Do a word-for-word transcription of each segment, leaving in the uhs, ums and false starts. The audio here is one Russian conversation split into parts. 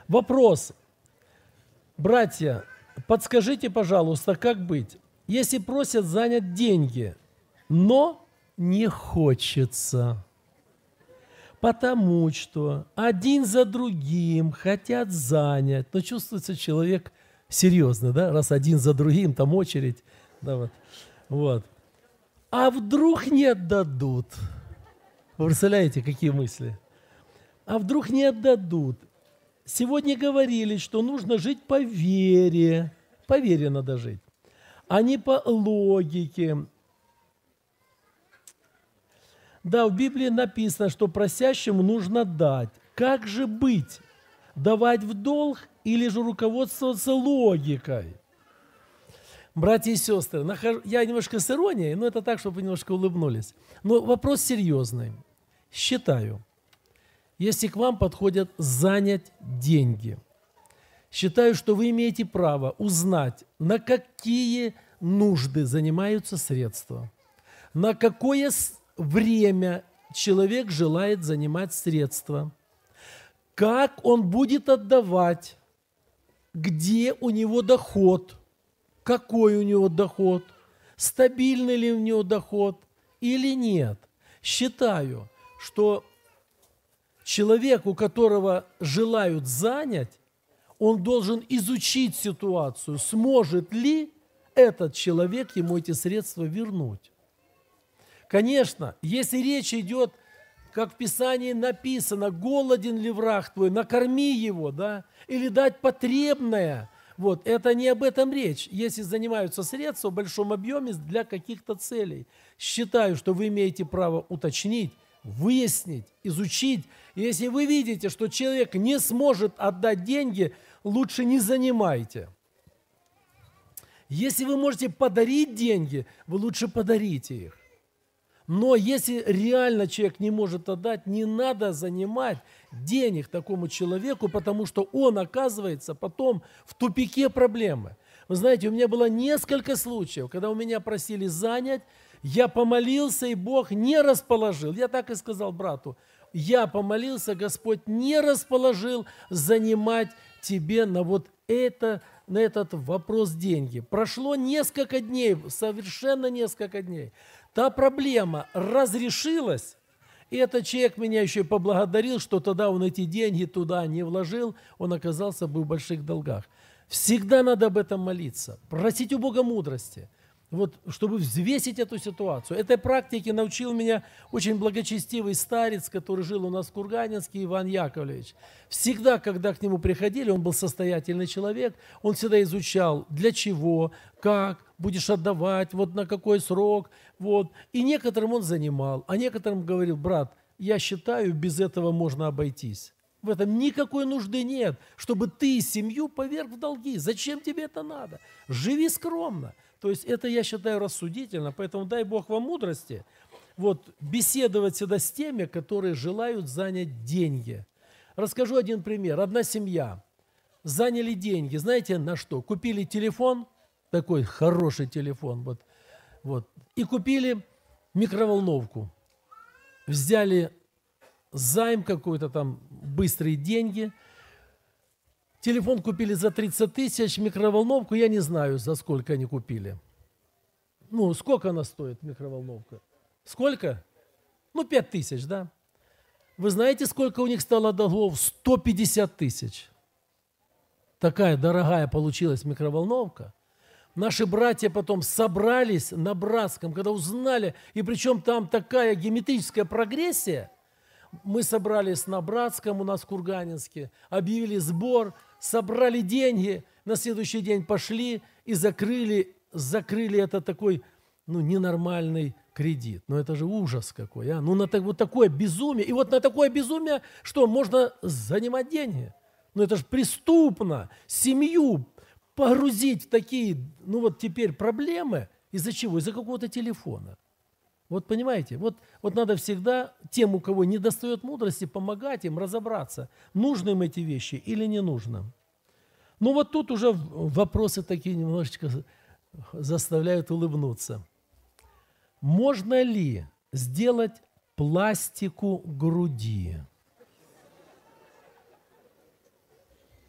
Вопрос. Братья, подскажите, пожалуйста, как быть? Если просят занять деньги, но не хочется, потому что один за другим хотят занять. Но чувствуется человек серьезно, да? Раз один за другим, там очередь. Да, вот. Вот. А вдруг не отдадут? Вы представляете, какие мысли? А вдруг не отдадут? Сегодня говорили, что нужно жить по вере. По вере надо жить, а не по логике. Да, в Библии написано, что просящему нужно дать. Как же быть? Давать в долг или же руководствоваться логикой? Братья и сестры, я немножко с иронией, но это так, чтобы вы немножко улыбнулись. Но вопрос серьезный. Считаю, если к вам подходят занять деньги, считаю, что вы имеете право узнать, на какие нужды занимаются средства, на какое время человек желает занимать средства, как он будет отдавать, где у него доход, какой у него доход, стабильный ли у него доход или нет. Считаю, что человек, у которого желают занять, он должен изучить ситуацию, сможет ли этот человек ему эти средства вернуть. Конечно, если речь идет, как в Писании написано, голоден ли враг твой, накорми его, да, или дать потребное, вот, это не об этом речь. Если занимаются средства в большом объеме для каких-то целей, считаю, что вы имеете право уточнить, выяснить, изучить. И если вы видите, что человек не сможет отдать деньги, лучше не занимайте. Если вы можете подарить деньги, вы лучше подарите их. Но если реально человек не может отдать, не надо занимать денег такому человеку, потому что он оказывается потом в тупике проблемы. Вы знаете, у меня было несколько случаев, когда у меня просили занять, я помолился, и Бог не расположил. Я так и сказал брату, я помолился, Господь не расположил занимать тебе на вот это, на этот вопрос деньги. Прошло несколько дней, совершенно несколько дней. Та проблема разрешилась, и этот человек меня еще и поблагодарил, что тогда он эти деньги туда не вложил, он оказался бы в больших долгах. Всегда надо об этом молиться, просить у Бога мудрости, вот, чтобы взвесить эту ситуацию. Этой практике научил меня очень благочестивый старец, который жил у нас в Курганинске, Иван Яковлевич. Всегда, когда к нему приходили, он был состоятельный человек, он всегда изучал, для чего, как, будешь отдавать, вот на какой срок. Вот. И некоторым он занимал, а некоторым говорил, брат, я считаю, без этого можно обойтись. В этом никакой нужды нет, чтобы ты семью поверг в долги. Зачем тебе это надо? Живи скромно. То есть это, я считаю, рассудительно, поэтому дай Бог вам мудрости. Вот, беседовать всегда с теми, которые желают занять деньги. Расскажу один пример. Одна семья. Заняли деньги. Знаете, на что? Купили телефон, такой хороший телефон, вот, вот, и купили микроволновку. Взяли займ какой-то там, быстрые деньги. Телефон купили за тридцать тысяч, микроволновку, я не знаю, за сколько они купили. Ну, сколько она стоит, микроволновка? Сколько? Ну, пять тысяч, да? Вы знаете, сколько у них стало долгов? сто пятьдесят тысяч. Такая дорогая получилась микроволновка. Наши братья потом собрались на братском, когда узнали, и причем там такая геометрическая прогрессия. Мы собрались на братском у нас в Курганинске, объявили сбор, собрали деньги, на следующий день пошли и закрыли, закрыли это такой, ну, ненормальный кредит. Ну, это же ужас какой, а? Ну, на так, вот такое безумие. И вот на такое безумие, что можно занимать деньги. Ну, это же преступно. Семью погрузить в такие, ну, вот теперь проблемы. Из-за чего? Из-за какого-то телефона. Вот понимаете, вот, вот надо всегда тем, у кого не достает мудрости, помогать им разобраться, нужны им эти вещи или не нужно. Ну вот тут уже вопросы такие немножечко заставляют улыбнуться. Можно ли сделать пластику груди?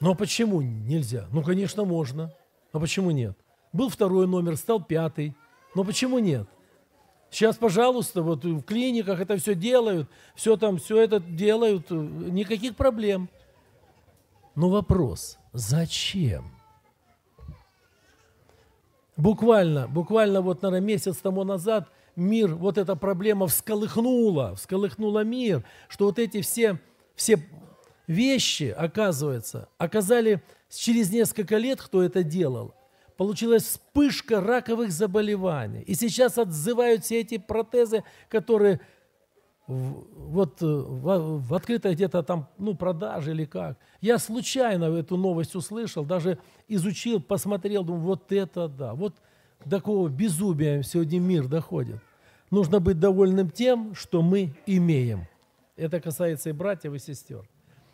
Ну а почему нельзя? Ну, конечно, можно. А почему нет? Был второй номер, стал пятый. Но почему нет? Сейчас, пожалуйста, вот в клиниках это все делают, все там, все это делают, никаких проблем. Но вопрос, зачем? Буквально, буквально вот, наверное, месяц тому назад мир, вот эта проблема всколыхнула, всколыхнула мир, что вот эти все, все вещи, оказывается, оказали через несколько лет, кто это делал, получилась вспышка раковых заболеваний. И сейчас отзывают все эти протезы, которые в, вот в, в открытой где-то там, ну, продаже или как. Я случайно эту новость услышал, даже изучил, посмотрел, думаю, вот это да, вот до какого безумия сегодня мир доходит. Нужно быть довольным тем, что мы имеем. Это касается и братьев, и сестер.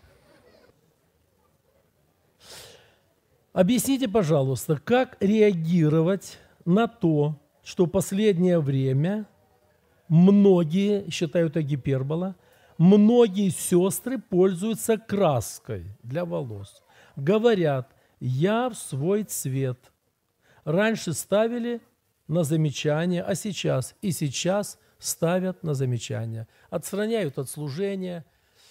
Объясните, пожалуйста, как реагировать на то, что в последнее время многие, считают это гипербола, многие сестры пользуются краской для волос. Говорят, я в свой цвет. Раньше ставили на замечание, а сейчас и сейчас ставят на замечание. Отстраняют от служения,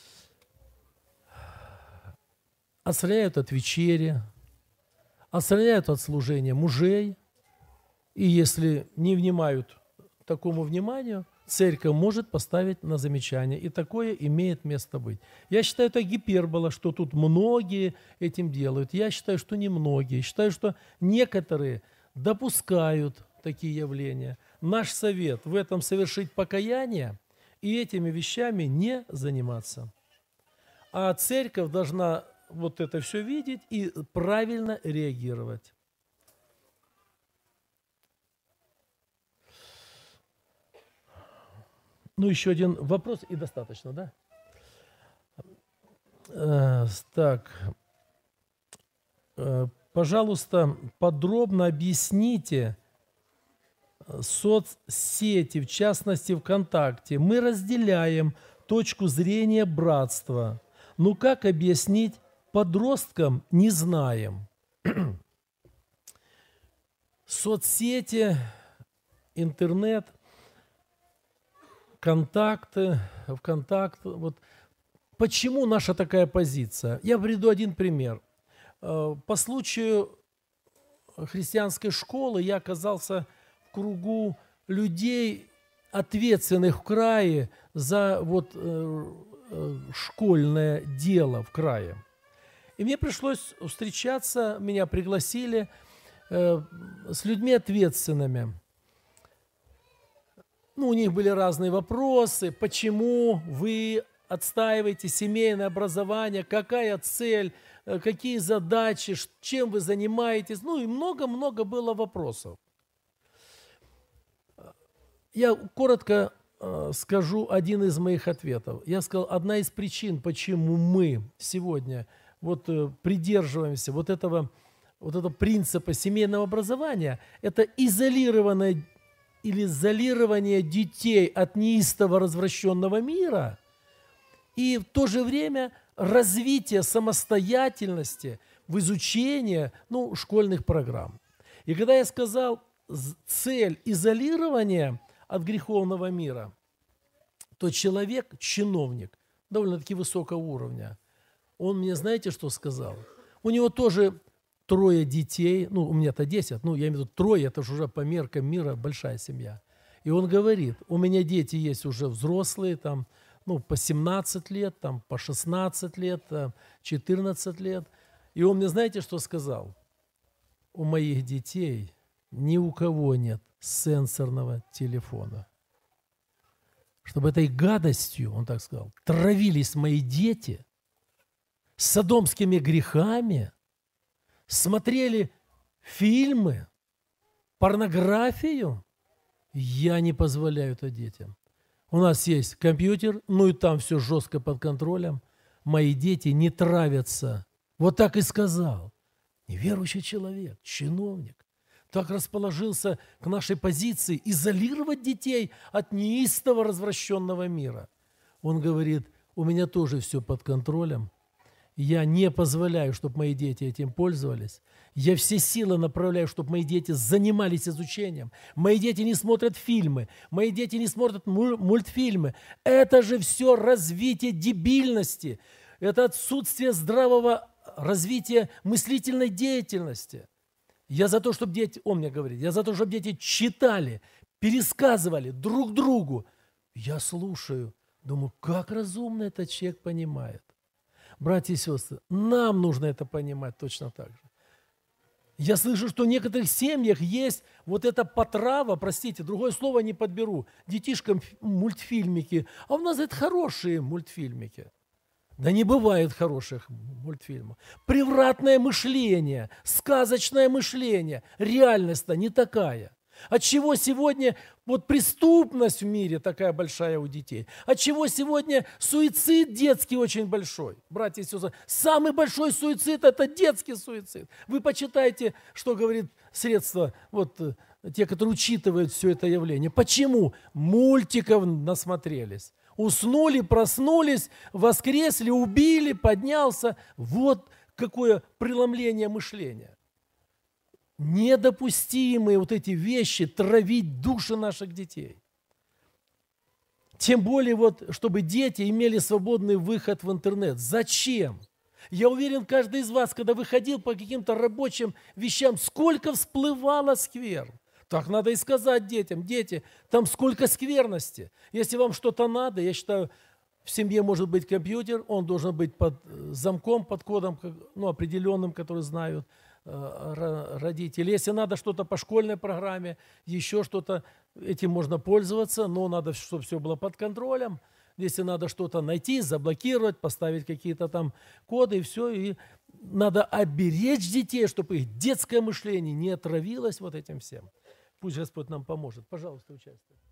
отстраняют от вечери, отстраняют от служения мужей. И если не внимают такому вниманию, церковь может поставить на замечание. И такое имеет место быть. Я считаю, это гипербола, что тут многие этим делают. Я считаю, что не многие. Считаю, что некоторые допускают такие явления. Наш совет в этом совершить покаяние и этими вещами не заниматься. А церковь должна вот это все видеть и правильно реагировать. Ну, еще один вопрос, и достаточно, да? Э, так, э, пожалуйста, подробно объясните соцсети, в частности ВКонтакте. Мы разделяем точку зрения братства. Ну, как объяснить подросткам, не знаем. Соцсети, интернет, контакты, ВКонтакт. Вот. Почему наша такая позиция? Я приведу один пример. По случаю христианской школы я оказался в кругу людей, ответственных в крае за вот, школьное дело в крае. И мне пришлось встречаться, меня пригласили э, с людьми ответственными. Ну, у них были разные вопросы, почему вы отстаиваете семейное образование, какая цель, э, какие задачи, чем вы занимаетесь. Ну, и много-много было вопросов. Я коротко э, скажу один из моих ответов. Я сказал, одна из причин, почему мы сегодня вот э, придерживаемся вот этого, вот этого принципа семейного образования, это изолированное или изолирование детей от неистово развращенного мира и в то же время развитие самостоятельности в изучении, ну, школьных программ. И когда я сказал цель изолирования от греховного мира, то человек, чиновник, довольно-таки высокого уровня, он мне, знаете, что сказал? У него тоже трое детей, ну, у меня-то десять, ну, я имею в виду трое, это же уже по меркам мира большая семья. И он говорит, у меня дети есть уже взрослые, там, ну, по семнадцать лет, там, по шестнадцать лет, четырнадцать лет. И он мне, знаете, что сказал? У моих детей ни у кого нет сенсорного телефона. Чтобы этой гадостью, он так сказал, травились мои дети, с содомскими грехами, смотрели фильмы, порнографию, я не позволяю это детям. У нас есть компьютер, ну и там все жестко под контролем. Мои дети не травятся. Вот так и сказал. Неверующий человек, чиновник. Так расположился к нашей позиции изолировать детей от неистово развращенного мира. Он говорит, у меня тоже все под контролем. Я не позволяю, чтобы мои дети этим пользовались. Я все силы направляю, чтобы мои дети занимались изучением. Мои дети не смотрят фильмы, мои дети не смотрят мультфильмы. Это же все развитие дебильности. Это отсутствие здравого развития мыслительной деятельности. Я за то, чтобы дети, он мне говорит, я за то, чтобы дети читали, пересказывали друг другу. Я слушаю, думаю, как разумно этот человек понимает. Братья и сестры, нам нужно это понимать точно так же. Я слышу, что в некоторых семьях есть вот эта потрава, простите, другое слово не подберу, детишкам мультфильмики, а у нас это хорошие мультфильмики. Да не бывает хороших мультфильмов. Превратное мышление, сказочное мышление, реальность-то не такая. Отчего сегодня вот преступность в мире такая большая у детей? Отчего сегодня суицид детский очень большой? Братья и сестры, самый большой суицид – это детский суицид. Вы почитайте, что говорит средства, вот те, которые учитывают все это явление. Почему? Мультиков насмотрелись. Уснули, проснулись, воскресли, убили, поднялся. Вот какое преломление мышления. Недопустимые вот эти вещи травить души наших детей. Тем более, вот, чтобы дети имели свободный выход в интернет. Зачем? Я уверен, каждый из вас, когда выходил по каким-то рабочим вещам, сколько всплывало сквер. Так надо и сказать детям. Дети, там сколько скверности. Если вам что-то надо, я считаю, в семье может быть компьютер, он должен быть под замком, под кодом, ну, определенным, который знают родители. Если надо что-то по школьной программе, еще что-то, этим можно пользоваться, но надо, чтобы все было под контролем. Если надо что-то найти, заблокировать, поставить какие-то там коды и все. И надо оберечь детей, чтобы их детское мышление не отравилось вот этим всем. Пусть Господь нам поможет. Пожалуйста, участвуйте.